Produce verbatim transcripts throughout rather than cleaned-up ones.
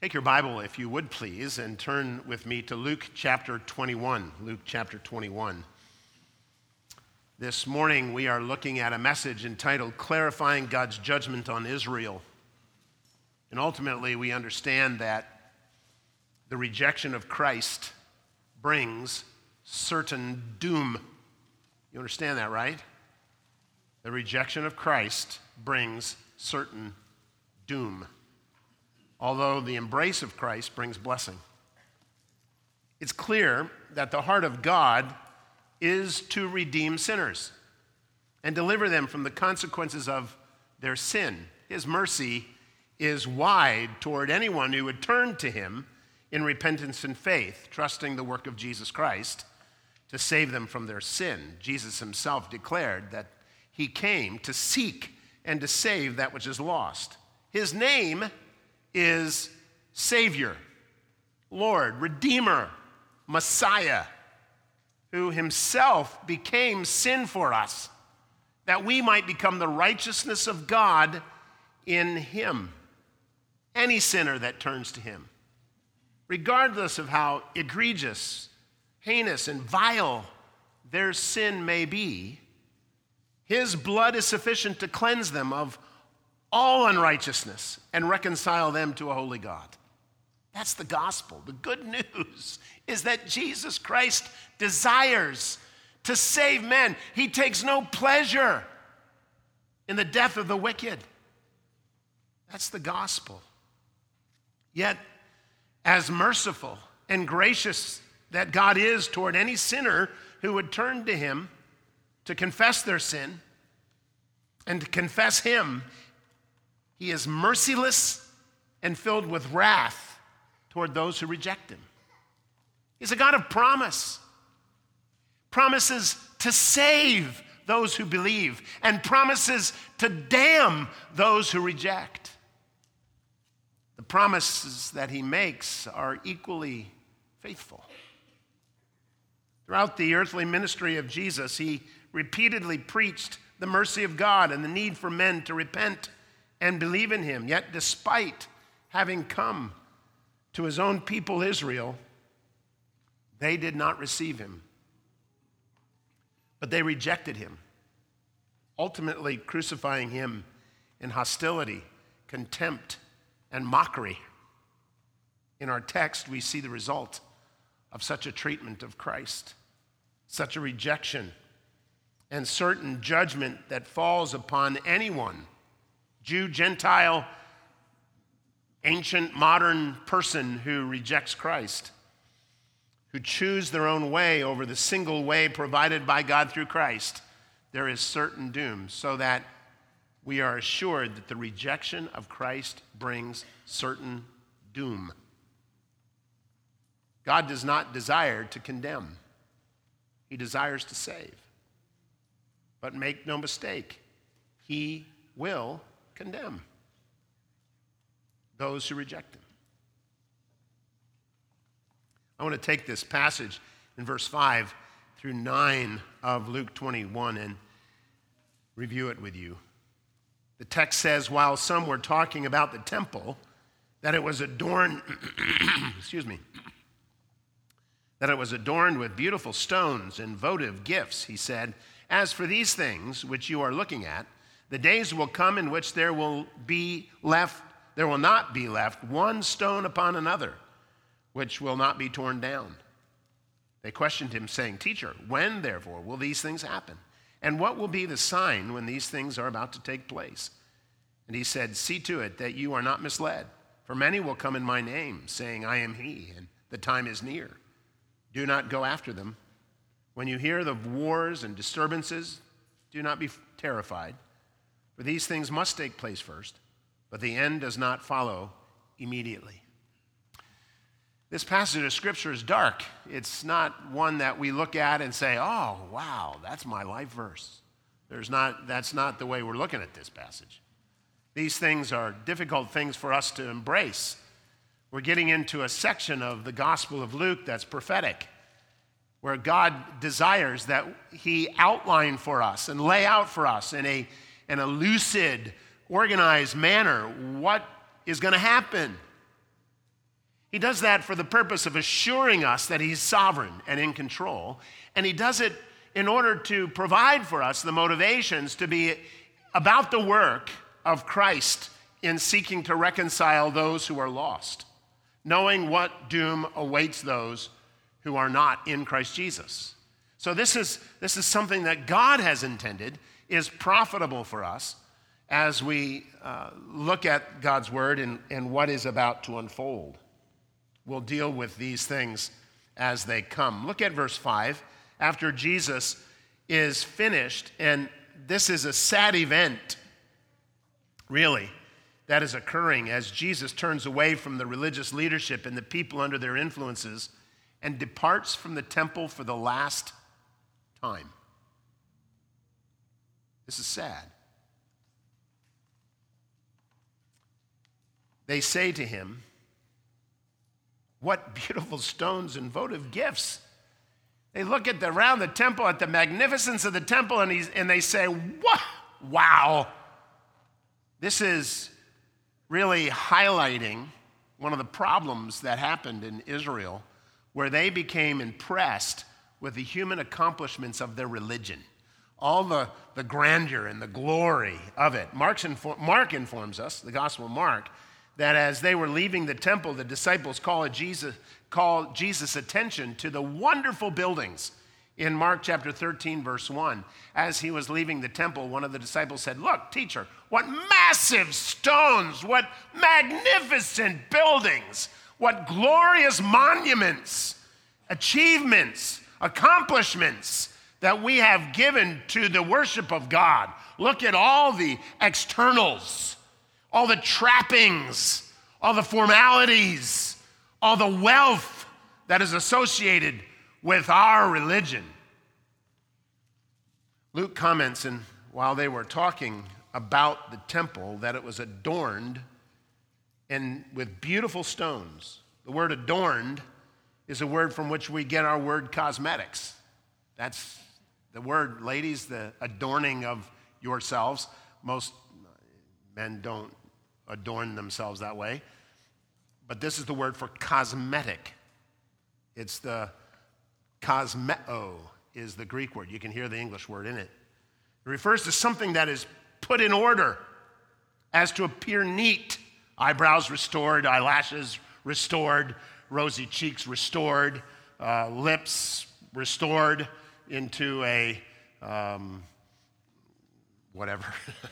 Take your Bible, if you would please, and turn with me to Luke chapter twenty-one. Luke chapter twenty-one. This morning we are looking at a message entitled Clarifying God's Judgment on Israel. And ultimately we understand that the rejection of Christ brings certain doom. You understand that, right? The rejection of Christ brings certain doom, although the embrace of Christ brings blessing. It's clear that the heart of God is to redeem sinners and deliver them from the consequences of their sin. His mercy is wide toward anyone who would turn to him in repentance and faith, trusting the work of Jesus Christ to save them from their sin. Jesus himself declared that he came to seek and to save that which is lost. His name is Savior, Lord, Redeemer, Messiah, who himself became sin for us, that we might become the righteousness of God in him. Any sinner that turns to him, regardless of how egregious, heinous, and vile their sin may be, his blood is sufficient to cleanse them of all unrighteousness and reconcile them to a holy God. That's the gospel. The good news is that Jesus Christ desires to save men. He takes no pleasure in the death of the wicked. That's the gospel. Yet, as merciful and gracious that God is toward any sinner who would turn to him to confess their sin and to confess him, he is merciless and filled with wrath toward those who reject him. He's a God of promise, promises to save those who believe, and promises to damn those who reject. The promises that he makes are equally faithful. Throughout the earthly ministry of Jesus, he repeatedly preached the mercy of God and the need for men to repent and believe in him. Yet despite having come to his own people Israel, they did not receive him, but they rejected him, ultimately crucifying him in hostility, contempt, and mockery. In our text, we see the result of such a treatment of Christ, such a rejection and certain judgment that falls upon anyone, Jew, Gentile, ancient, modern person who rejects Christ, who choose their own way over the single way provided by God through Christ. There is certain doom, so that we are assured that the rejection of Christ brings certain doom. God does not desire to condemn. He desires to save. But make no mistake, he will condemn those who reject him. I want to take this passage in verse five through nine of Luke twenty-one and review it with you. The text says, while some were talking about the temple, that it was adorned, excuse me, that it was adorned with beautiful stones and votive gifts, he said, as for these things which you are looking at, the days will come in which there will be left, there will not be left one stone upon another, which will not be torn down. They questioned him, saying, Teacher, when therefore will these things happen? And what will be the sign when these things are about to take place? And he said, see to it that you are not misled, for many will come in my name, saying, I am he, and the time is near. Do not go after them. When you hear of wars and disturbances, do not be terrified, for these things must take place first, but the end does not follow immediately. This passage of Scripture is dark. It's not one that we look at and say, oh, wow, that's my life verse. There's not, that's not the way we're looking at this passage. These things are difficult things for us to embrace. We're getting into a section of the Gospel of Luke that's prophetic, where God desires that he outline for us and lay out for us in a, in a lucid, organized manner what is going to happen. He does that for the purpose of assuring us that he's sovereign and in control. And he does it in order to provide for us the motivations to be about the work of Christ in seeking to reconcile those who are lost, knowing what doom awaits those who are not in Christ Jesus. So this is, this is something that God has intended is profitable for us as we uh, look at God's word and, and what is about to unfold. We'll deal with these things as they come. Look at verse five. After Jesus is finished, and this is a sad event, really, that is occurring as Jesus turns away from the religious leadership and the people under their influences and departs from the temple for the last time. This is sad. They say to him, "What beautiful stones and votive gifts." They look at the, around the temple, at the magnificence of the temple, and, he's, and they say, "What? Wow." This is really highlighting one of the problems that happened in Israel, where they became impressed with the human accomplishments of their religion, all the, the grandeur and the glory of it. Mark's infor- Mark informs us, the Gospel of Mark, that as they were leaving the temple, the disciples called Jesus, called Jesus' attention to the wonderful buildings. In Mark chapter thirteen, verse one, as he was leaving the temple, one of the disciples said, "Look, teacher, what massive stones, what magnificent buildings, what glorious monuments, achievements, accomplishments that we have given to the worship of God. Look at all the externals, all the trappings, all the formalities, all the wealth that is associated with our religion." Luke comments, and while they were talking about the temple, that it was adorned and with beautiful stones. The word adorned is a word from which we get our word cosmetics. That's the word, ladies, the adorning of yourselves. Most men don't adorn themselves that way. But this is the word for cosmetic. It's the cosmeo is the Greek word. You can hear the English word in it. It refers to something that is put in order as to appear neat. Eyebrows restored, eyelashes restored, rosy cheeks restored, uh, lips restored into a um, whatever.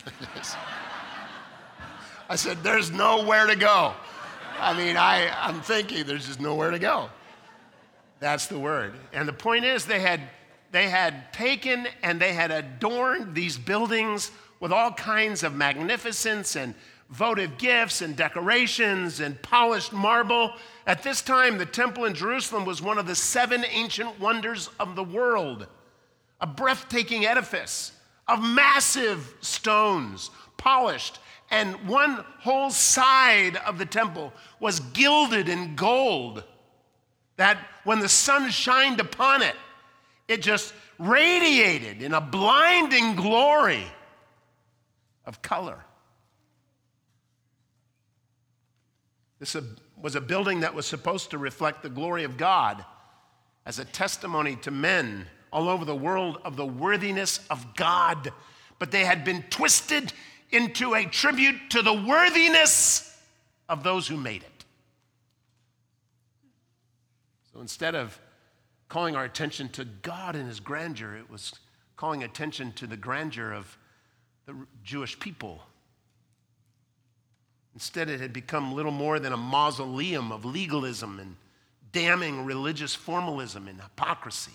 I said, there's nowhere to go. I mean, I, I'm thinking there's just nowhere to go. That's the word. And the point is they had, they had taken and they had adorned these buildings with all kinds of magnificence and votive gifts and decorations and polished marble. At this time, the temple in Jerusalem was one of the seven ancient wonders of the world, a breathtaking edifice of massive stones, polished, and one whole side of the temple was gilded in gold, that when the sun shined upon it, it just radiated in a blinding glory of color. This was a building that was supposed to reflect the glory of God as a testimony to men all over the world of the worthiness of God. But they had been twisted into a tribute to the worthiness of those who made it. So instead of calling our attention to God and his grandeur, it was calling attention to the grandeur of the Jewish people. Instead, it had become little more than a mausoleum of legalism and damning religious formalism and hypocrisy.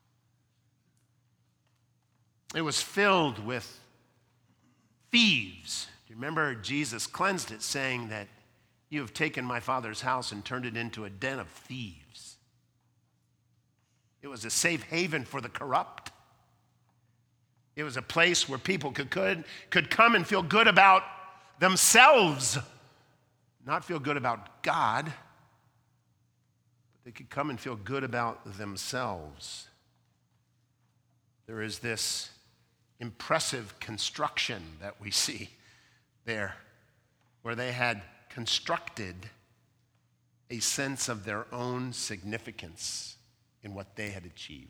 It was filled with thieves. Do you remember Jesus cleansed it, saying that you have taken my Father's house and turned it into a den of thieves? It was a safe haven for the corrupt. It was a place where people could, could, could come and feel good about themselves, not feel good about God, but they could come and feel good about themselves. There is this impressive construction that we see there, where they had constructed a sense of their own significance in what they had achieved.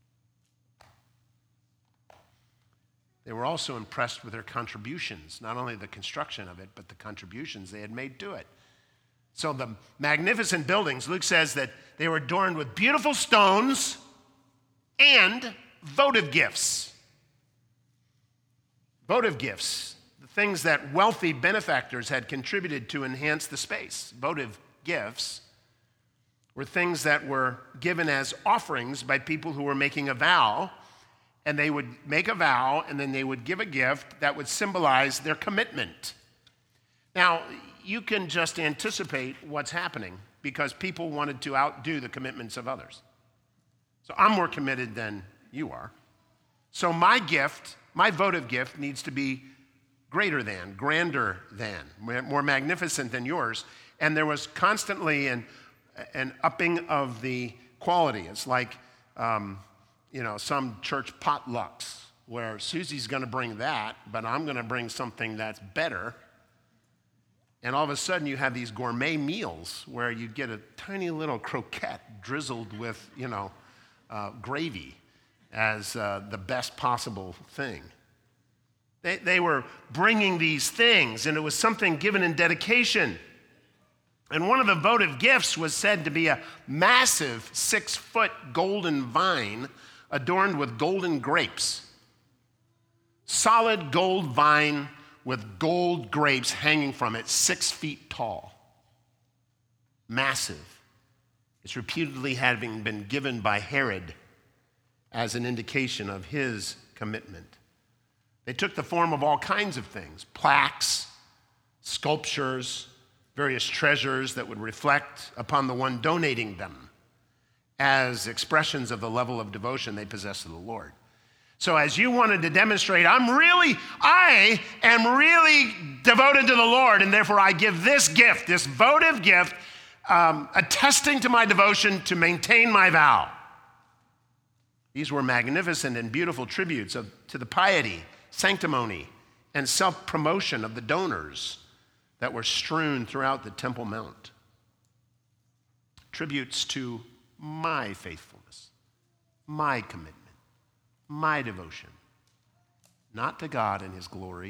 They were also impressed with their contributions, not only the construction of it, but the contributions they had made to it. So the magnificent buildings, Luke says that they were adorned with beautiful stones and votive gifts. Votive gifts, the things that wealthy benefactors had contributed to enhance the space. Votive gifts were things that were given as offerings by people who were making a vow, and they would make a vow and then they would give a gift that would symbolize their commitment. Now, you can just anticipate what's happening because people wanted to outdo the commitments of others. So I'm more committed than you are. So my gift, my votive gift, needs to be greater than, grander than, more magnificent than yours. And there was constantly an, an upping of the quality. It's like, um, you know, some church potlucks where Susie's going to bring that, but I'm going to bring something that's better. And all of a sudden you have these gourmet meals where you get a tiny little croquette drizzled with, you know, uh, gravy as uh, the best possible thing. They, they were bringing these things, and it was something given in dedication. And one of the votive gifts was said to be a massive six-foot golden vine adorned with golden grapes. Solid gold vine with gold grapes hanging from it, six feet tall. Massive. It's reputedly having been given by Herod as an indication of his commitment. They took the form of all kinds of things, plaques, sculptures, various treasures that would reflect upon the one donating them as expressions of the level of devotion they possessed to the Lord. So as you wanted to demonstrate, I'm really, I am really devoted to the Lord, and therefore I give this gift, this votive gift, um, attesting to my devotion to maintain my vow. These were magnificent and beautiful tributes of, to the piety, sanctimony, and self-promotion of the donors that were strewn throughout the Temple Mount. Tributes to my faithfulness, my commitment, my devotion, not to God and his glory.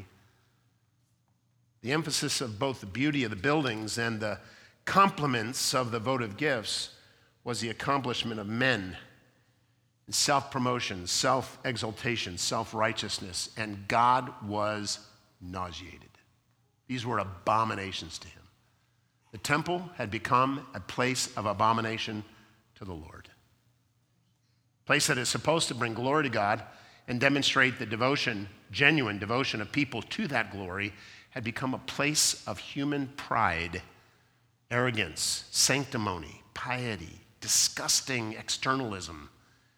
The emphasis of both the beauty of the buildings and the compliments of the votive gifts was the accomplishment of men, and self-promotion, self-exaltation, self-righteousness, and God was nauseated. These were abominations to him. The temple had become a place of abomination to the Lord. A place that is supposed to bring glory to God and demonstrate the devotion, genuine devotion of people to that glory, had become a place of human pride, arrogance, sanctimony, piety, disgusting externalism,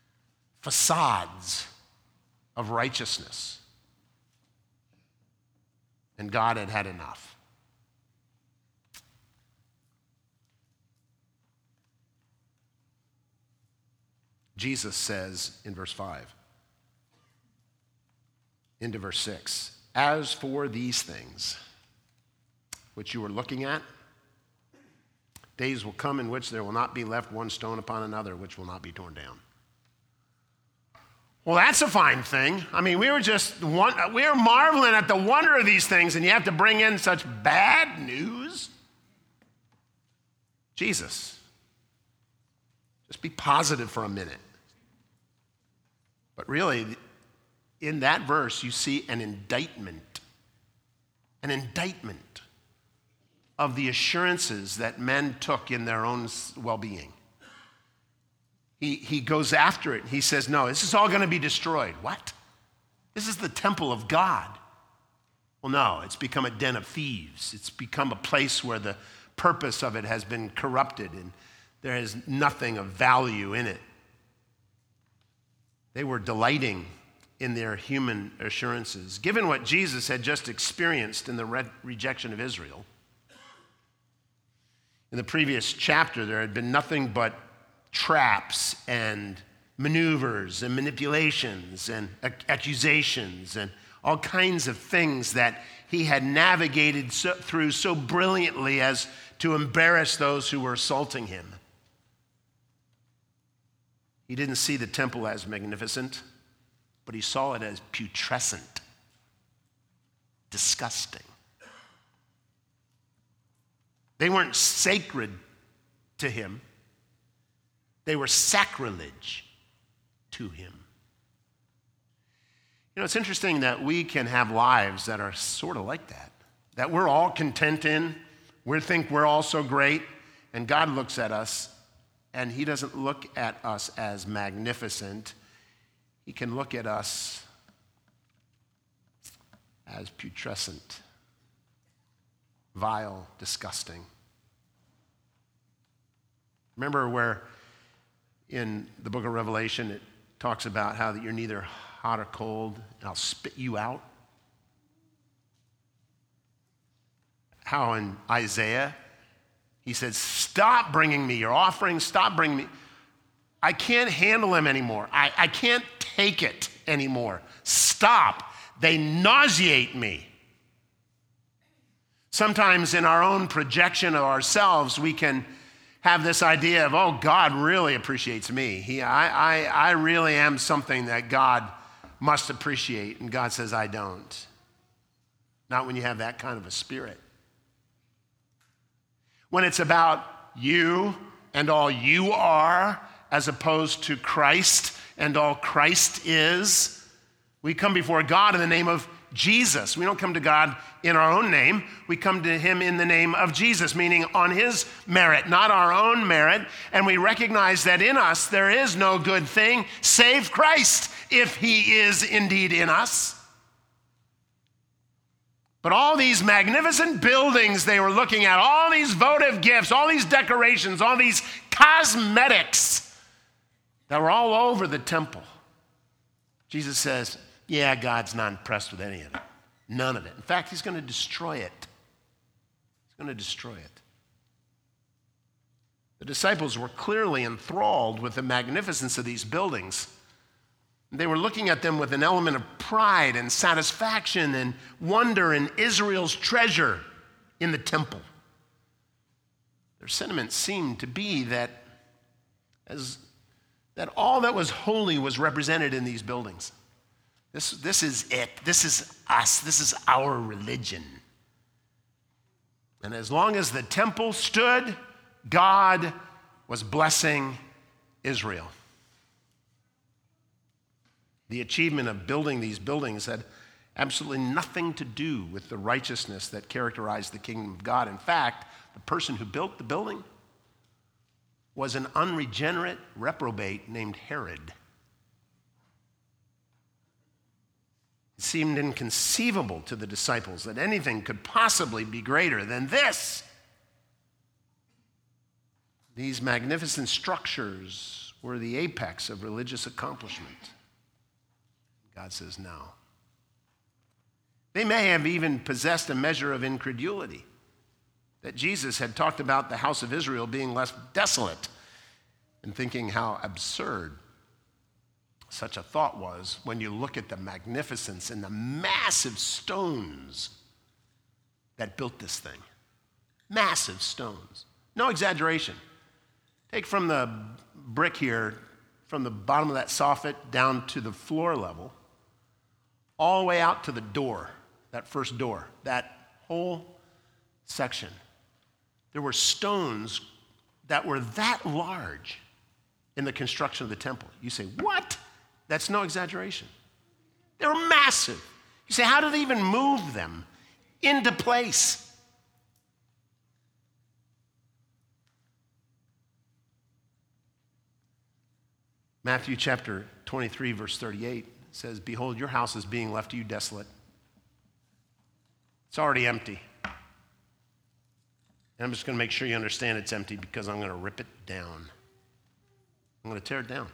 facades of righteousness. And God had had enough. Jesus says in verse five, into verse six, as for these things which you are looking at, days will come in which there will not be left one stone upon another which will not be torn down. Well, that's a fine thing. I mean, we were just one, we were marveling at the wonder of these things, and you have to bring in such bad news. Jesus, just be positive for a minute. But really, in that verse, you see an indictment, an indictment of the assurances that men took in their own well-being. He, he goes after it. He says, no, this is all going to be destroyed. What? This is the temple of God. Well, no, it's become a den of thieves. It's become a place where the purpose of it has been corrupted and there is nothing of value in it. They were delighting in their human assurances. Given what Jesus had just experienced in the re- rejection of Israel, in the previous chapter, there had been nothing but traps and maneuvers and manipulations and accusations and all kinds of things that he had navigated so, through so brilliantly as to embarrass those who were assaulting him. He didn't see the temple as magnificent, but he saw it as putrescent, disgusting. They weren't sacred to him. They were sacrilege to him. You know, it's interesting that we can have lives that are sort of like that, that we're all content in. We think we're all so great, and God looks at us, and he doesn't look at us as magnificent. He can look at us as putrescent, vile, disgusting. Remember where in the book of Revelation it talks about how that you're neither hot or cold, and I'll spit you out? How in Isaiah he said, stop bringing me your offerings, stop bringing me. I can't handle them anymore. I, I can't take it anymore. Stop. They nauseate me. Sometimes in our own projection of ourselves, we can have this idea of, oh, God really appreciates me. He, I, I, I really am something that God must appreciate. And God says, I don't. Not when you have that kind of a spirit. When it's about you and all you are, as opposed to Christ and all Christ is, we come before God in the name of Jesus. We don't come to God in our own name. We come to him in the name of Jesus, meaning on his merit, not our own merit. And we recognize that in us there is no good thing save Christ, if he is indeed in us. But all these magnificent buildings they were looking at, all these votive gifts, all these decorations, all these cosmetics that were all over the temple. Jesus says, yeah, God's not impressed with any of it. None of it. In fact, he's going to destroy it. He's going to destroy it. The disciples were clearly enthralled with the magnificence of these buildings. They were looking at them with an element of pride and satisfaction and wonder in Israel's treasure in the temple. Their sentiment seemed to be that, as, that all that was holy was represented in these buildings. This, this is it. This is us. This is our religion. And as long as the temple stood, God was blessing Israel. The achievement of building these buildings had absolutely nothing to do with the righteousness that characterized the kingdom of God. In fact, the person who built the building was an unregenerate reprobate named Herod. It seemed inconceivable to the disciples that anything could possibly be greater than this. These magnificent structures were the apex of religious accomplishment. God says no. They may have even possessed a measure of incredulity, that Jesus had talked about the house of Israel being left desolate, and thinking how absurd such a thought was when you look at the magnificence and the massive stones that built this thing. Massive stones. No exaggeration. Take from the brick here, from the bottom of that soffit down to the floor level, all the way out to the door, that first door, that whole section. There were stones that were that large in the construction of the temple. You say, what? That's no exaggeration. They were massive. You say, how did they even move them into place? Matthew chapter twenty-three, verse thirty-eight says, behold, your house is being left to you desolate. It's already empty. And I'm just going to make sure you understand it's empty because I'm going to rip it down. I'm going to tear it down.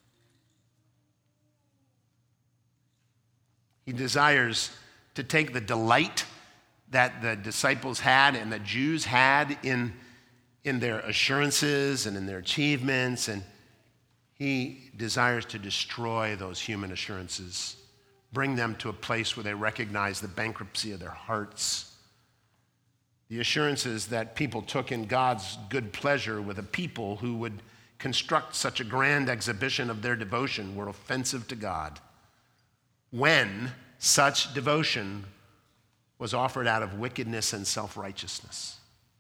He desires to take the delight that the disciples had and the Jews had in, in their assurances and in their achievements, and he desires to destroy those human assurances, bring them to a place where they recognize the bankruptcy of their hearts, The assurances that people took in God's good pleasure with a people who would construct such a grand exhibition of their devotion were offensive to God when such devotion was offered out of wickedness and self-righteousness.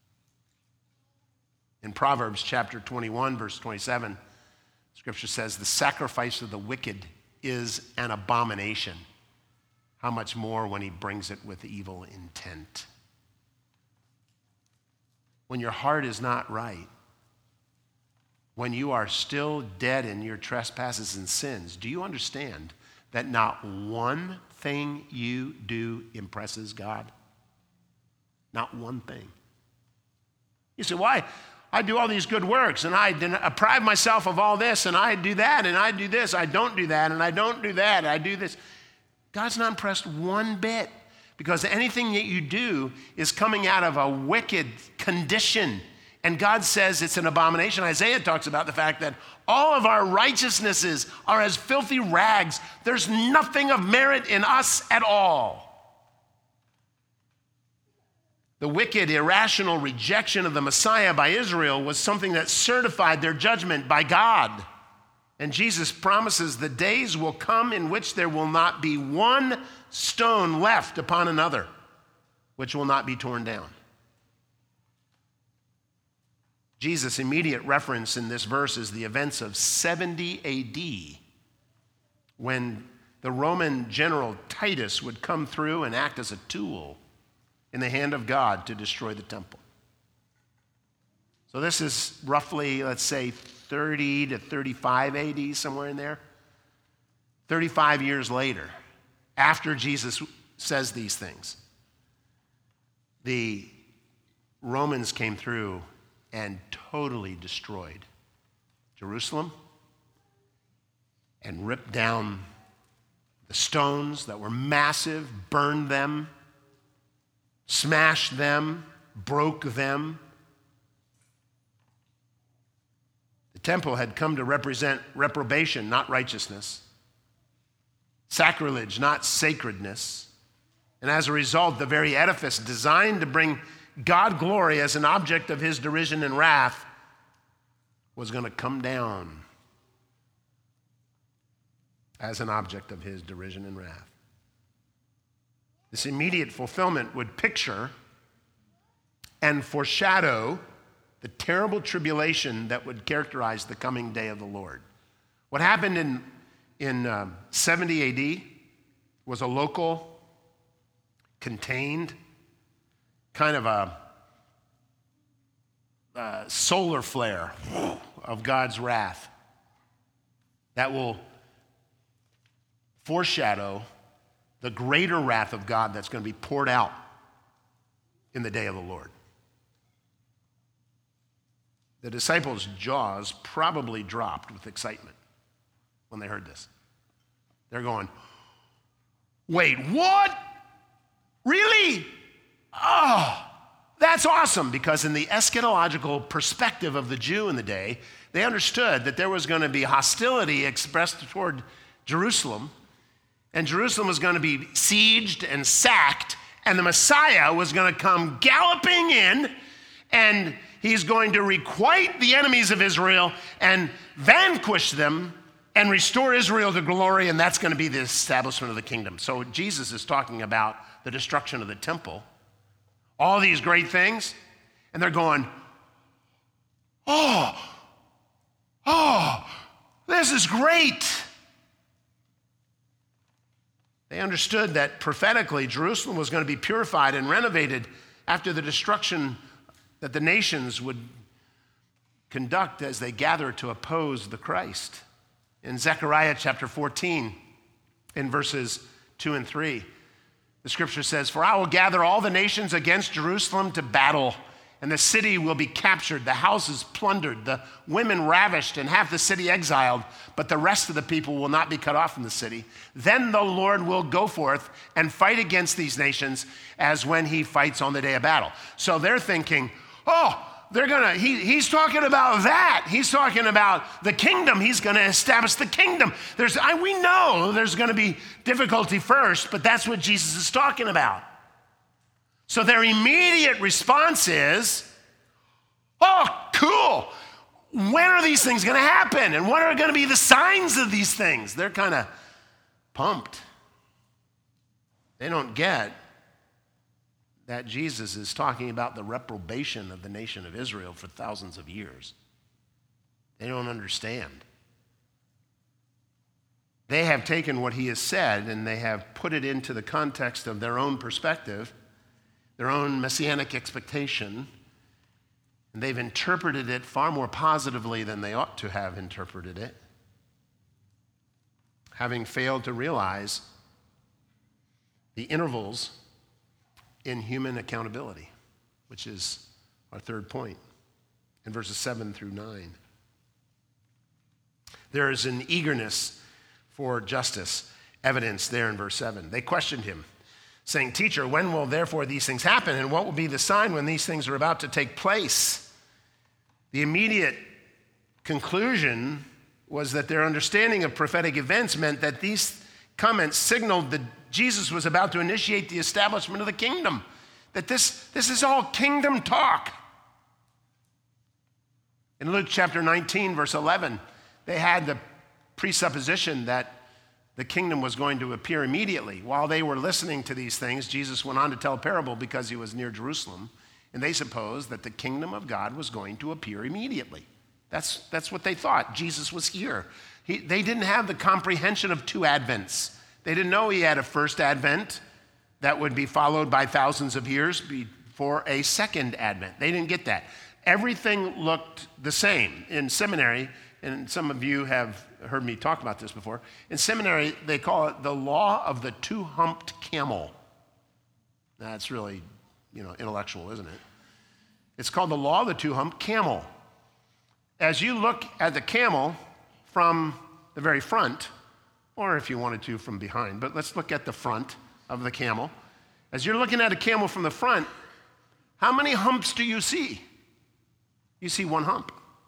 In Proverbs chapter twenty-one, verse twenty-seven, Scripture says, the sacrifice of the wicked is an abomination. How much more when he brings it with evil intent? When your heart is not right, when you are still dead in your trespasses and sins, do you understand that not one thing you do impresses God? Not one thing. You say, why? I do all these good works, and I deprive myself of all this, and I do that, and I do this. I don't do that, and I don't do that, and I do this. God's not impressed one bit, because anything that you do is coming out of a wicked condition. And God says it's an abomination. Isaiah talks about the fact that all of our righteousnesses are as filthy rags. There's nothing of merit in us at all. The wicked, irrational rejection of the Messiah by Israel was something that certified their judgment by God. And Jesus promises the days will come in which there will not be one stone left upon another, which will not be torn down. Jesus' immediate reference in this verse is the events of seventy A D, when the Roman general Titus would come through and act as a tool in the hand of God to destroy the temple. So this is roughly, let's say, thirty to thirty-five A D, somewhere in there. thirty-five years later, after Jesus says these things, the Romans came through and totally destroyed Jerusalem and ripped down the stones that were massive, burned them, smashed them, broke them. The temple had come to represent reprobation, not righteousness, sacrilege, not sacredness. And as a result, the very edifice designed to bring God glory as an object of his derision and wrath was going to come down as an object of his derision and wrath. This immediate fulfillment would picture and foreshadow the terrible tribulation that would characterize the coming day of the Lord. What happened in, in uh, seventy A D was a local, contained, kind of a, a solar flare of God's wrath that will foreshadow the greater wrath of God that's going to be poured out in the day of the Lord. The disciples' jaws probably dropped with excitement when they heard this. They're going, wait, what? Really? Oh, that's awesome, because in the eschatological perspective of the Jew in the day, they understood that there was going to be hostility expressed toward Jerusalem, and Jerusalem was going to be sieged and sacked, and the Messiah was going to come galloping in, and he's going to requite the enemies of Israel and vanquish them and restore Israel to glory, and that's going to be the establishment of the kingdom. So Jesus is talking about the destruction of the temple, all these great things, and they're going, oh, oh, this is great. They understood that prophetically Jerusalem was going to be purified and renovated after the destruction that the nations would conduct as they gather to oppose the Christ. In Zechariah chapter fourteen, in verses two and three, the scripture says, "For I will gather all the nations against Jerusalem to battle, and the city will be captured, the houses plundered, the women ravished, and half the city exiled, but the rest of the people will not be cut off from the city. Then the Lord will go forth and fight against these nations as when he fights on the day of battle." So they're thinking, oh, they're gonna, he, he's talking about that. He's talking about the kingdom. He's gonna establish the kingdom. There's, I, we know there's gonna be difficulty first, but that's what Jesus is talking about. So their immediate response is, oh, cool. When are these things going to happen? And what are going to be the signs of these things? They're kind of pumped. They don't get that Jesus is talking about the reprobation of the nation of Israel for thousands of years. They don't understand. They have taken what he has said and they have put it into the context of their own perspective, their own messianic expectation, and they've interpreted it far more positively than they ought to have interpreted it, having failed to realize the intervals in human accountability, which is our third point in verses seven through nine. There is an eagerness for justice, evidence there in verse seven. They questioned him, saying, "Teacher, when will therefore these things happen, and what will be the sign when these things are about to take place?" The immediate conclusion was that their understanding of prophetic events meant that these comments signaled that Jesus was about to initiate the establishment of the kingdom, that this, this is all kingdom talk. In Luke chapter nineteen, verse eleven, they had the presupposition that the kingdom was going to appear immediately. While they were listening to these things, Jesus went on to tell a parable because he was near Jerusalem, and they supposed that the kingdom of God was going to appear immediately. That's, that's what they thought. Jesus was here. He, they didn't have the comprehension of two advents. They didn't know he had a first advent that would be followed by thousands of years before a second advent. They didn't get that. Everything looked the same. In seminary, and some of you have heard me talk about this before, in seminary they call it the law of the two-humped camel. That's really, you know, intellectual, isn't it? It's called the law of the two-humped camel. As you look at the camel from the very front, or if you wanted to from behind, but let's look at the front of the camel. As you're looking at a camel from the front, how many humps do you see? You see one hump.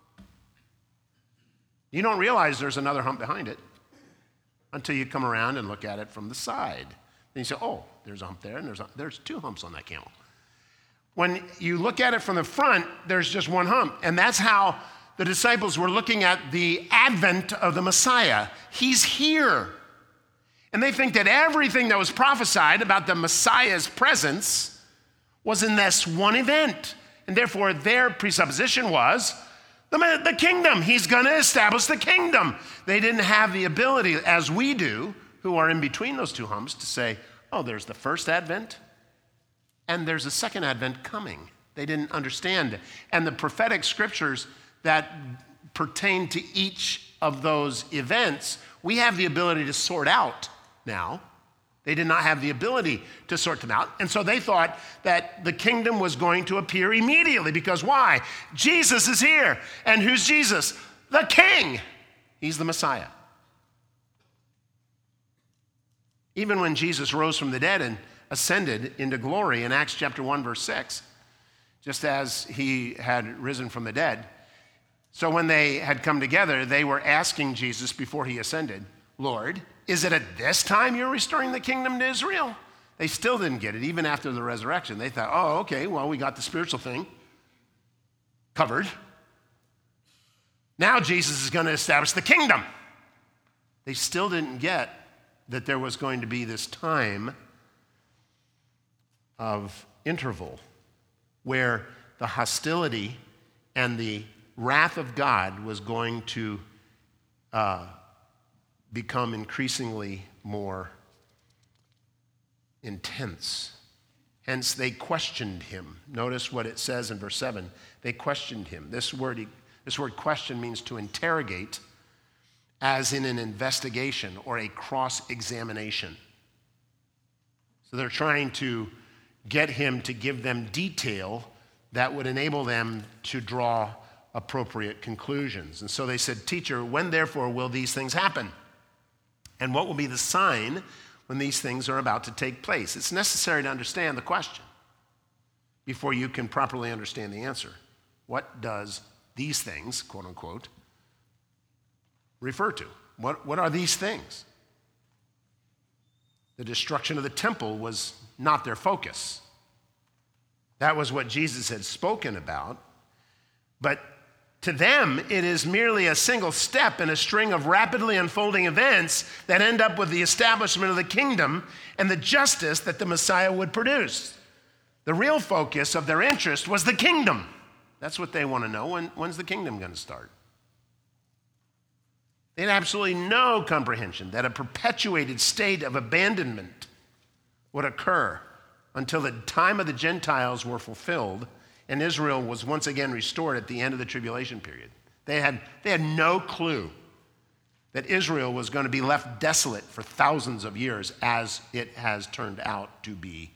You don't realize there's another hump behind it until you come around and look at it from the side. Then you say, oh, there's a hump there, and there's, a, there's two humps on that camel. When you look at it from the front, there's just one hump. And that's how the disciples were looking at the advent of the Messiah. He's here. And they think that everything that was prophesied about the Messiah's presence was in this one event. And therefore, their presupposition was the, the kingdom. He's going to establish the kingdom. They didn't have the ability, as we do, who are in between those two humps, to say, oh, there's the first advent and there's a second advent coming. They didn't understand it. And the prophetic scriptures that pertain to each of those events, we have the ability to sort out now. They did not have the ability to sort them out. And so they thought that the kingdom was going to appear immediately because why? Jesus is here. And who's Jesus? The King. He's the Messiah. Even when Jesus rose from the dead and ascended into glory in Acts chapter one, verse six, just as he had risen from the dead. So when they had come together, they were asking Jesus before he ascended, Lord, is it at this time you're restoring the kingdom to Israel? They still didn't get it, even after the resurrection. They thought, oh, okay, well, we got the spiritual thing covered. Now Jesus is going to establish the kingdom. They still didn't get that there was going to be this time of interval where the hostility and the wrath of God was going to uh, become increasingly more intense. Hence, they questioned him. Notice what it says in verse seven. They questioned him. This word, this word question means to interrogate, as in an investigation or a cross-examination. So they're trying to get him to give them detail that would enable them to draw appropriate conclusions. And so they said, Teacher, when therefore will these things happen? And what will be the sign when these things are about to take place? It's necessary to understand the question before you can properly understand the answer. What does these things, quote unquote, refer to? What, what are these things? The destruction of the temple was not their focus. That was what Jesus had spoken about. But to them, it is merely a single step in a string of rapidly unfolding events that end up with the establishment of the kingdom and the justice that the Messiah would produce. The real focus of their interest was the kingdom. That's what they want to know. When, when's the kingdom going to start? They had absolutely no comprehension that a perpetuated state of abandonment would occur until the time of the Gentiles were fulfilled and Israel was once again restored at the end of the tribulation period. They had, they had no clue that Israel was going to be left desolate for thousands of years, as it has turned out to be.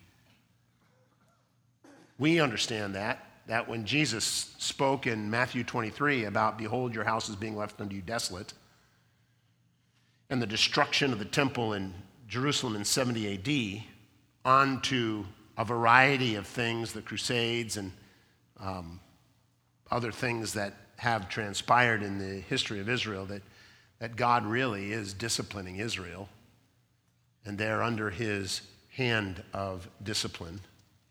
We understand that, that when Jesus spoke in Matthew twenty-three about, behold, your house is being left unto you desolate, and the destruction of the temple in Jerusalem in seventy A D, onto a variety of things, the Crusades and um, other things that have transpired in the history of Israel, that, that God really is disciplining Israel, and they're under his hand of discipline.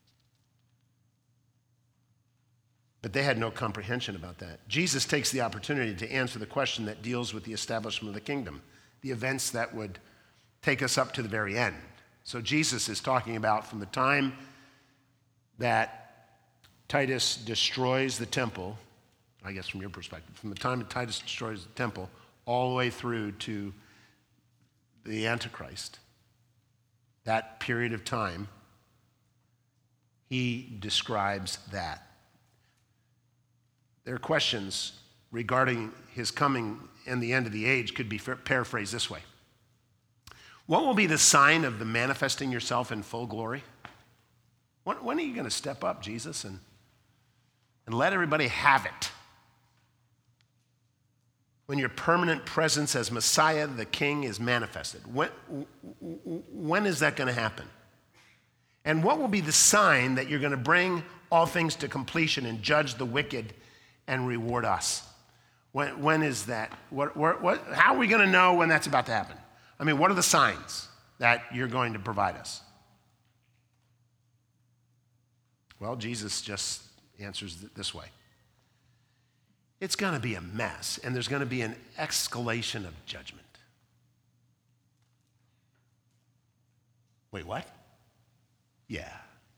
But they had no comprehension about that. Jesus takes the opportunity to answer the question that deals with the establishment of the kingdom, the events that would take us up to the very end. So Jesus is talking about from the time that Titus destroys the temple, I guess from your perspective, from the time that Titus destroys the temple all the way through to the Antichrist, that period of time, he describes that. Their questions regarding his coming and the end of the age could be paraphrased this way. What will be the sign of the manifesting yourself in full glory? When, when are you going to step up, Jesus, and, and let everybody have it? When your permanent presence as Messiah, the King, is manifested. When, when is that going to happen? And what will be the sign that you're going to bring all things to completion and judge the wicked and reward us? When, when is that? What, what, what, how are we going to know when that's about to happen? I mean, what are the signs that you're going to provide us? Well, Jesus just answers it this way. It's going to be a mess, and there's going to be an escalation of judgment. Wait, what? Yeah.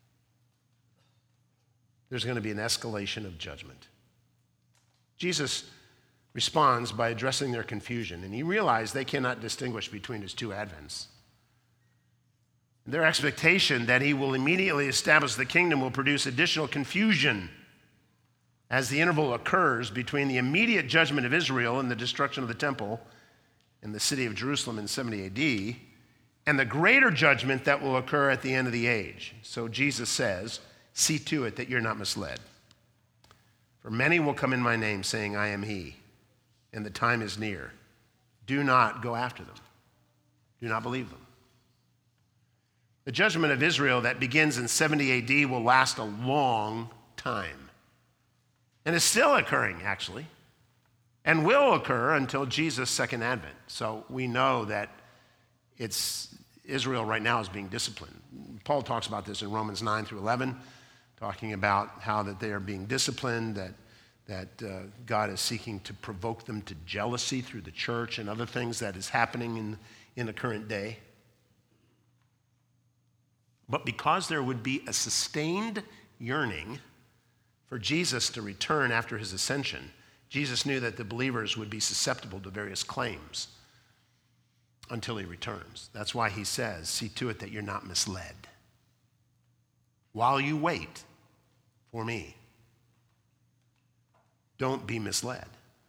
There's going to be an escalation of judgment. Jesus responds by addressing their confusion, and he realized they cannot distinguish between his two advents. Their expectation that he will immediately establish the kingdom will produce additional confusion as the interval occurs between the immediate judgment of Israel and the destruction of the temple in the city of Jerusalem in seventy A D and the greater judgment that will occur at the end of the age. So Jesus says, see to it that you're not misled. For many will come in my name saying, I am he, and the time is near. Do not go after them. Do not believe them. The judgment of Israel that begins in seventy A D will last a long time. And is still occurring, actually, and will occur until Jesus' second advent. So we know that it's Israel right now is being disciplined. Paul talks about this in Romans nine through eleven, talking about how that they are being disciplined, that, that uh, God is seeking to provoke them to jealousy through the church and other things that is happening in, in the current day. But because there would be a sustained yearning for Jesus to return after his ascension, Jesus knew that the believers would be susceptible to various claims until he returns. That's why he says, see to it that you're not misled while you wait for me. Don't be misled.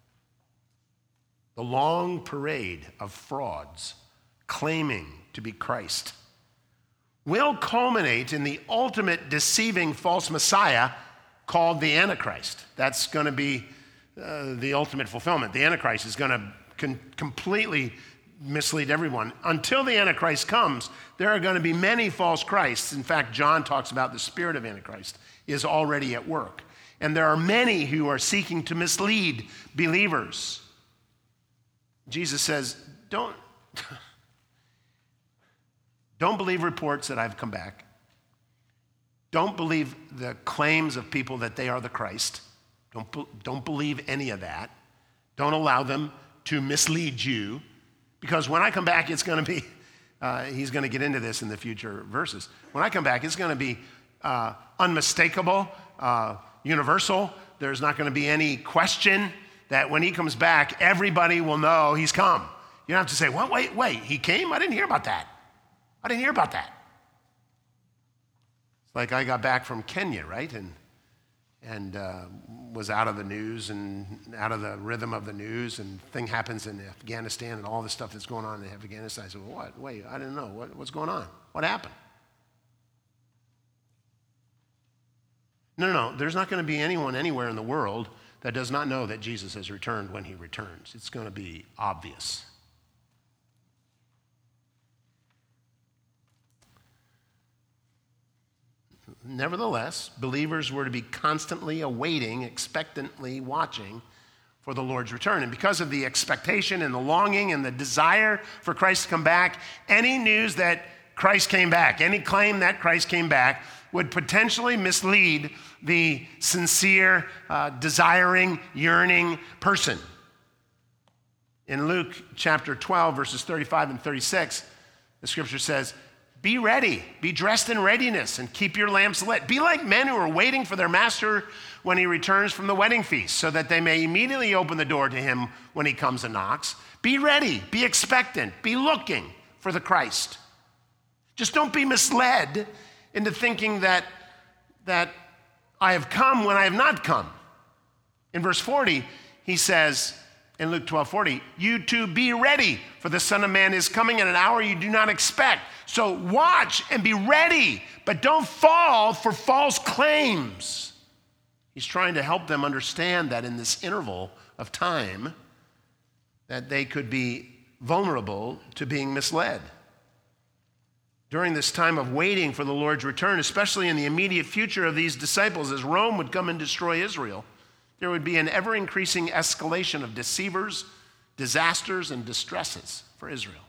The long parade of frauds claiming to be Christ will culminate in the ultimate deceiving false Messiah called the Antichrist. That's going to be uh, the ultimate fulfillment. The Antichrist is going to con- completely mislead everyone. Until the Antichrist comes, there are going to be many false Christs. In fact, John talks about the spirit of Antichrist is already at work. And there are many who are seeking to mislead believers. Jesus says, don't, don't believe reports that I've come back. Don't believe the claims of people that they are the Christ. Don't, don't believe any of that. Don't allow them to mislead you, because when I come back, it's going to be, uh, he's going to get into this in the future verses. When I come back, it's going to be uh, unmistakable, uh, universal. There's not going to be any question that when he comes back, everybody will know he's come. You don't have to say, well, wait, wait, he came? I didn't hear about that. I didn't hear about that. It's like I got back from Kenya, right? And and uh, was out of the news and out of the rhythm of the news, and thing happens in Afghanistan and all the stuff that's going on in Afghanistan. I said, well, what? Wait, I didn't know. What, what's going on? What happened? No, no, no. There's not going to be anyone anywhere in the world that does not know that Jesus has returned when he returns. It's going to be obvious. Nevertheless, believers were to be constantly awaiting, expectantly watching for the Lord's return. And because of the expectation and the longing and the desire for Christ to come back, any news that Christ came back, any claim that Christ came back, would potentially mislead the sincere, uh, desiring, yearning person. In Luke chapter twelve, verses thirty-five and thirty-six, the scripture says, be ready, be dressed in readiness, and keep your lamps lit. Be like men who are waiting for their master when he returns from the wedding feast, so that they may immediately open the door to him when he comes and knocks. Be ready, be expectant, be looking for the Christ. Just don't be misled into thinking that, that I have come when I have not come. In verse forty, he says, in Luke twelve forty, you too be ready, for the Son of Man is coming at an hour you do not expect. So watch and be ready, but don't fall for false claims. He's trying to help them understand that in this interval of time, that they could be vulnerable to being misled. During this time of waiting for the Lord's return, especially in the immediate future of these disciples, as Rome would come and destroy Israel, there would be an ever-increasing escalation of deceivers, disasters, and distresses for Israel.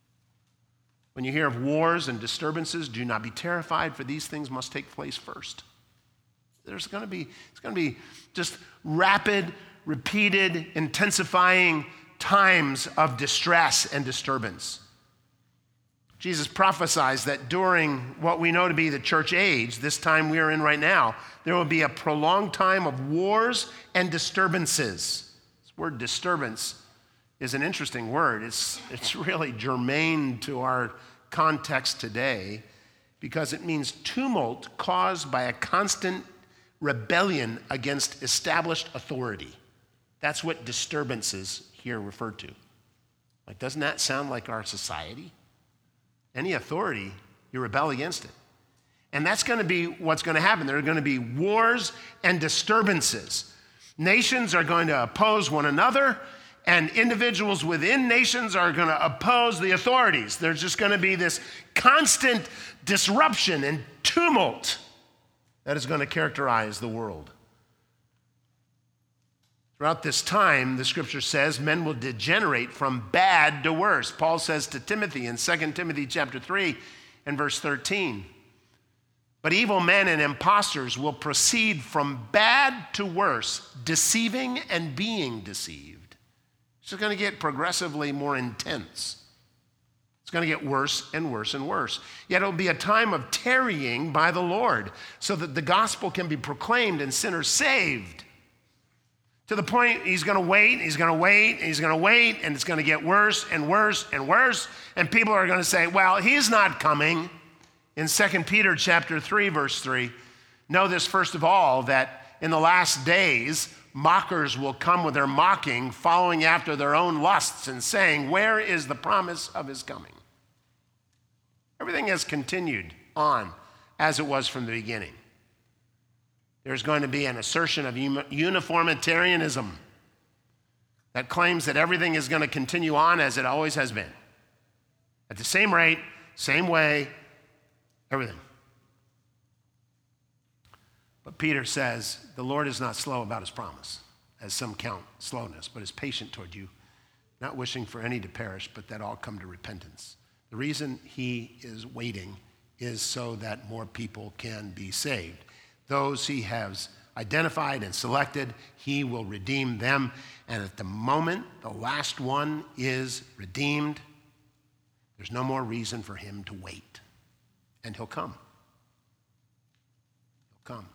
When you hear of wars and disturbances, do not be terrified, for these things must take place first. There's going to be, it's going to be just rapid, repeated, intensifying times of distress and disturbance. Jesus prophesies that during what we know to be the church age, this time we are in right now, there will be a prolonged time of wars and disturbances. This word disturbance is an interesting word. It's, it's really germane to our context today because it means tumult caused by a constant rebellion against established authority. That's what disturbances here refer to. Like, doesn't that sound like our society? Any authority, you rebel against it. And that's going to be what's going to happen. There are going to be wars and disturbances. Nations are going to oppose one another, and individuals within nations are going to oppose the authorities. There's just going to be this constant disruption and tumult that is going to characterize the world. Throughout this time, the scripture says, men will degenerate from bad to worse. Paul says to Timothy in Second Timothy chapter three and verse thirteen, but evil men and impostors will proceed from bad to worse, deceiving and being deceived. It's going to get progressively more intense. It's going to get worse and worse and worse. Yet it'll be a time of tarrying by the Lord so that the gospel can be proclaimed and sinners saved. To the point he's going to wait, he's going to wait, he's going to wait, and it's going to get worse and worse and worse. And people are going to say, well, he's not coming. In Second Peter chapter three, verse three, know this first of all, that in the last days, mockers will come with their mocking, following after their own lusts and saying, where is the promise of his coming? Everything has continued on as it was from the beginning. There's going to be an assertion of uniformitarianism that claims that everything is going to continue on as it always has been. At the same rate, same way, everything. But Peter says, the Lord is not slow about his promise, as some count slowness, but is patient toward you, not wishing for any to perish, but that all come to repentance. The reason he is waiting is so that more people can be saved. Those he has identified and selected, he will redeem them. And at the moment the last one is redeemed, there's no more reason for him to wait. And he'll come. He'll come.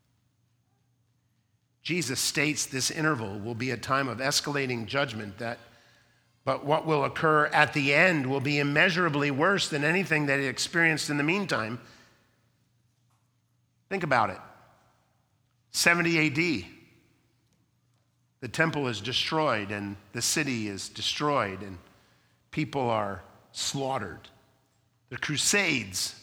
Jesus states this interval will be a time of escalating judgment, that, but what will occur at the end will be immeasurably worse than anything that he experienced in the meantime. Think about it. seventy A D, the temple is destroyed and the city is destroyed and people are slaughtered. The Crusades,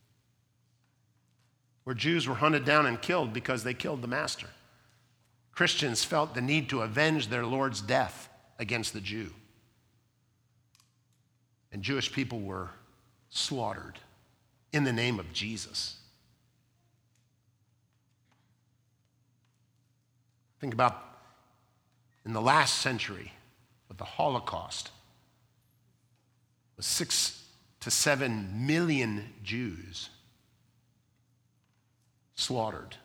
where Jews were hunted down and killed because they killed the master. Christians felt the need to avenge their Lord's death against the Jew. And Jewish people were slaughtered in the name of Jesus. Think about in the last century with the Holocaust, with six to seven million Jews slaughtered.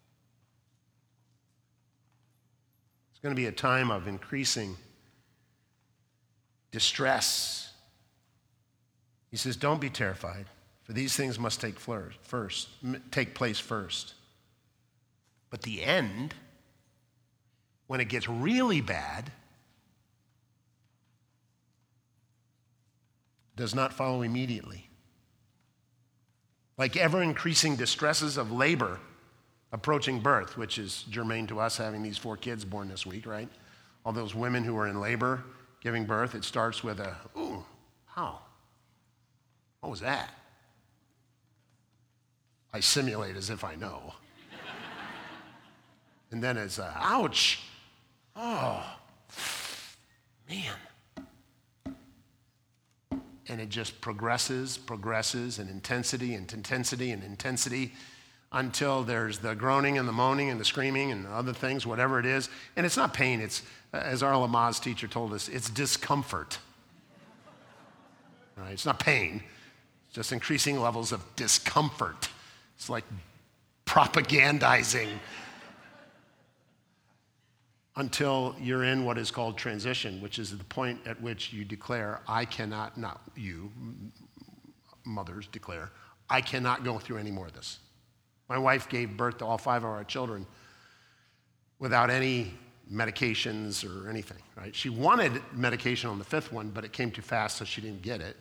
It's going to be a time of increasing distress. He says, don't be terrified, for these things must take first, take place first. But the end, when it gets really bad, does not follow immediately. Like ever-increasing distresses of labor approaching birth, which is germane to us having these four kids born this week, right? All those women who are in labor giving birth, it starts with a, ooh, how? What was that? I simulate as if I know. And then it's a, ouch. Oh, man. And it just progresses, progresses in intensity and intensity and intensity until there's the groaning and the moaning and the screaming and other things, whatever it is. And it's not pain. It's, as our Lamaze teacher told us, it's discomfort. Right? It's not pain. It's just increasing levels of discomfort. It's like propagandizing until you're in what is called transition, which is the point at which you declare, I cannot, not you, mothers declare, I cannot go through any more of this. My wife gave birth to all five of our children without any medications or anything, right? She wanted medication on the fifth one, but it came too fast, so she didn't get it.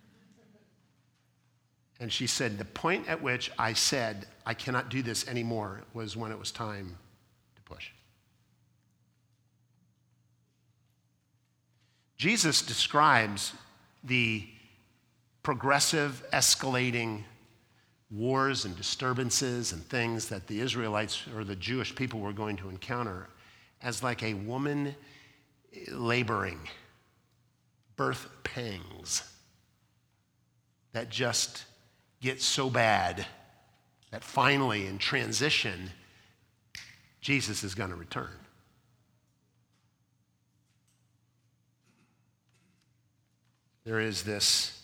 And she said, the point at which I said, I cannot do this anymore was when it was time to push. Jesus describes the progressive, escalating wars and disturbances and things that the Israelites or the Jewish people were going to encounter as like a woman laboring, birth pangs that just get so bad that finally in transition, Jesus is going to return. There is this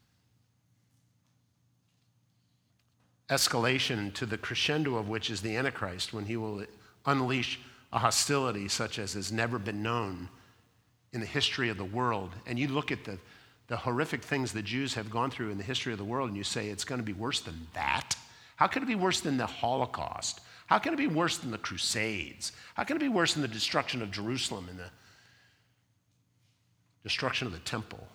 escalation to the crescendo of which is the Antichrist, when he will unleash a hostility such as has never been known in the history of the world. And you look at the, the horrific things the Jews have gone through in the history of the world, and you say, it's going to be worse than that? How can it be worse than the Holocaust? How can it be worse than the Crusades? How can it be worse than the destruction of Jerusalem and the destruction of the temple?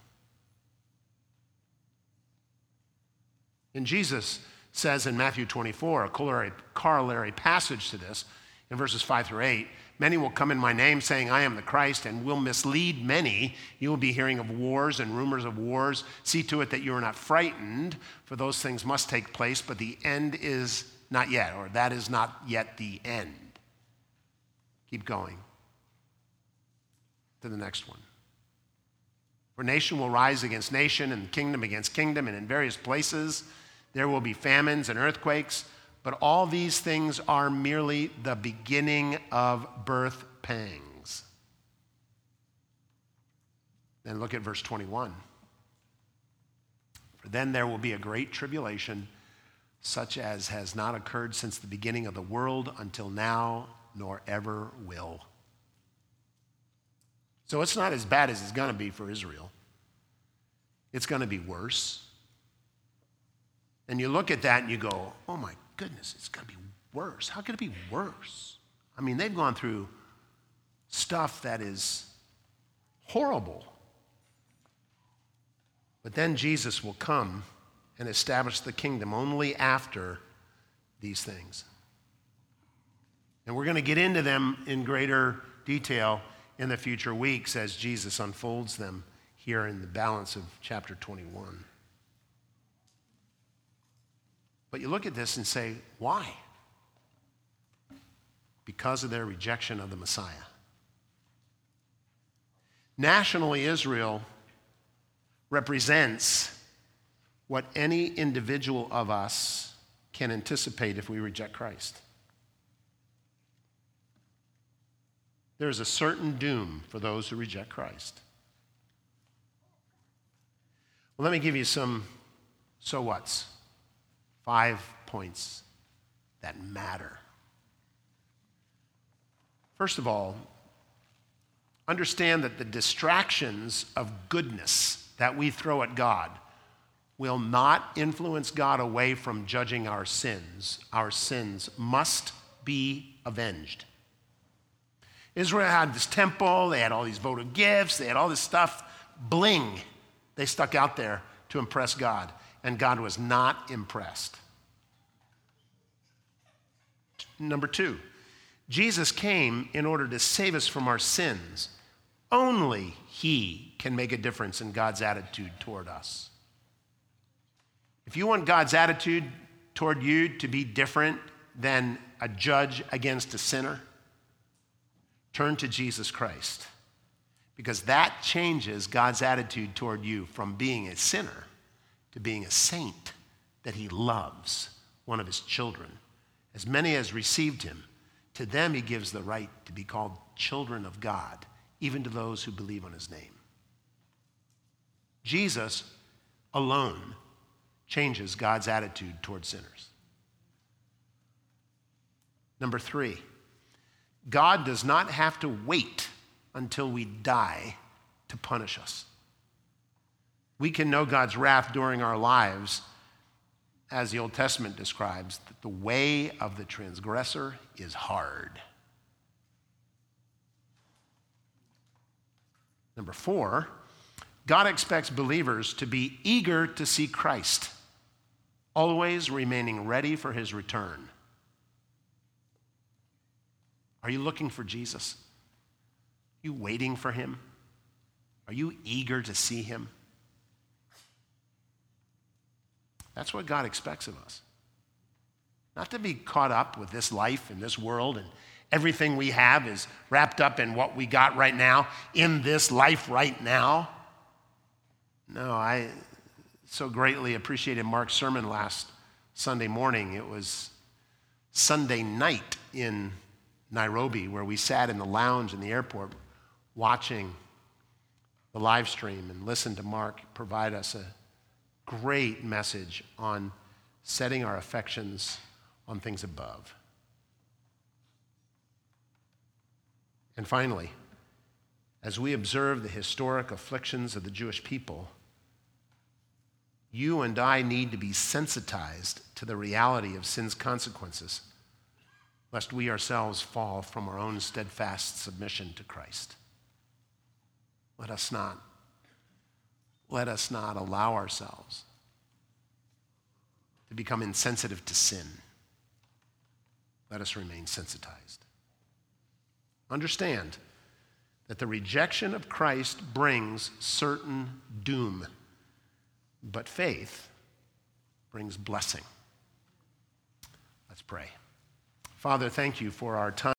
And Jesus says in Matthew twenty-four, a corollary, corollary passage to this, in verses five through eight, many will come in my name saying, I am the Christ, and will mislead many. You will be hearing of wars and rumors of wars. See to it that you are not frightened, for those things must take place, but the end is not yet, or that is not yet the end. Keep going to the next one. For nation will rise against nation, and kingdom against kingdom, and in various places there will be famines and earthquakes, but all these things are merely the beginning of birth pangs. Then look at verse twenty-one. For For then there will be a great tribulation, such as has not occurred since the beginning of the world until now, nor ever will. So it's not as bad as it's going to be for Israel. It's going to be worse. And you look at that and you go, oh my goodness, it's going to be worse. How could it be worse? I mean, they've gone through stuff that is horrible. But then Jesus will come and establish the kingdom only after these things. And we're going to get into them in greater detail in the future weeks as Jesus unfolds them here in the balance of chapter twenty-one. But you look at this and say, why? Because of their rejection of the Messiah. Nationally, Israel represents what any individual of us can anticipate if we reject Christ. There is a certain doom for those who reject Christ. Well, let me give you some so whats. Five points that matter. First of all, understand that the distractions of goodness that we throw at God will not influence God away from judging our sins. Our sins must be avenged. Israel had this temple, they had all these votive gifts, they had all this stuff, bling, they stuck out there to impress God, and God was not impressed. Number two, Jesus came in order to save us from our sins. Only he can make a difference in God's attitude toward us. If you want God's attitude toward you to be different than a judge against a sinner, turn to Jesus Christ, because that changes God's attitude toward you from being a sinner to being a saint that he loves, one of his children. As many as received him, to them he gives the right to be called children of God, even to those who believe on his name. Jesus alone changes God's attitude toward sinners. Number three, God does not have to wait until we die to punish us. We can know God's wrath during our lives, as the Old Testament describes, that the way of the transgressor is hard. Number four, God expects believers to be eager to see Christ, always remaining ready for his return. Are you looking for Jesus? Are you waiting for him? Are you eager to see him? That's what God expects of us. Not to be caught up with this life and this world, and everything we have is wrapped up in what we got right now, in this life right now. No, I so greatly appreciated Mark's sermon last Sunday morning. It was Sunday night in Nairobi, where we sat in the lounge in the airport watching the live stream and listened to Mark provide us a great message on setting our affections on things above. And finally, as we observe the historic afflictions of the Jewish people, you and I need to be sensitized to the reality of sin's consequences, lest we ourselves fall from our own steadfast submission to Christ. Let us not, let us not allow ourselves to become insensitive to sin. Let us remain sensitized. Understand that the rejection of Christ brings certain doom, but faith brings blessing. Let's pray. Father, thank you for our time.